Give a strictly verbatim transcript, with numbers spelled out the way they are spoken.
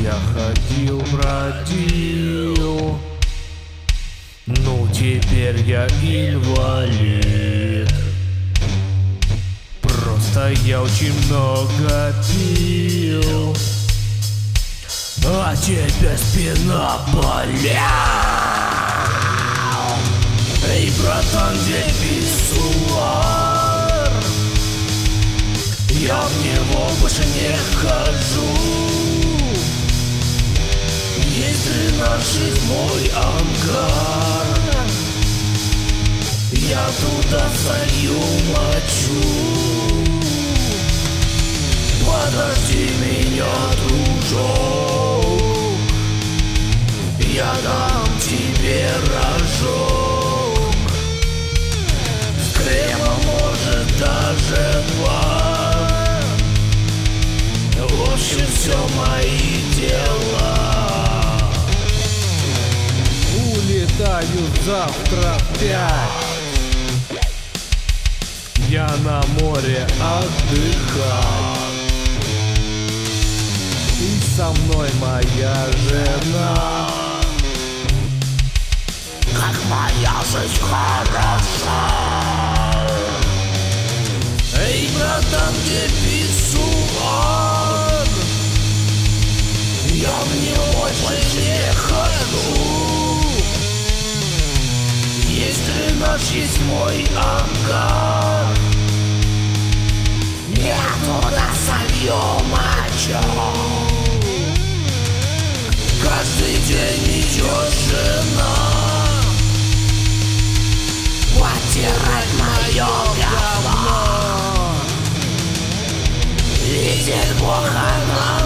я ходил, бродил. Ну теперь я инвалид. Просто я очень много пил, а теперь спина болит. Эй, братан, где писсуар? Я в него больше не хожу. Есть тринадцать мой ангар, я туда солью мочу. Подожди меня, дружок, я дам тебе рожок. С кремом, может, даже два. В общем, все мои дела. Улетаю завтра в пять. Я на море отдыхать. И со мной моя жена. Как моя жизнь хороша. Эй, братан, где писсуар? Я в него больше не хожу. Есть наш, есть мой ангар, я туда солью мочу. Каждый день идет жена потирать мое говно. Видит Бог, она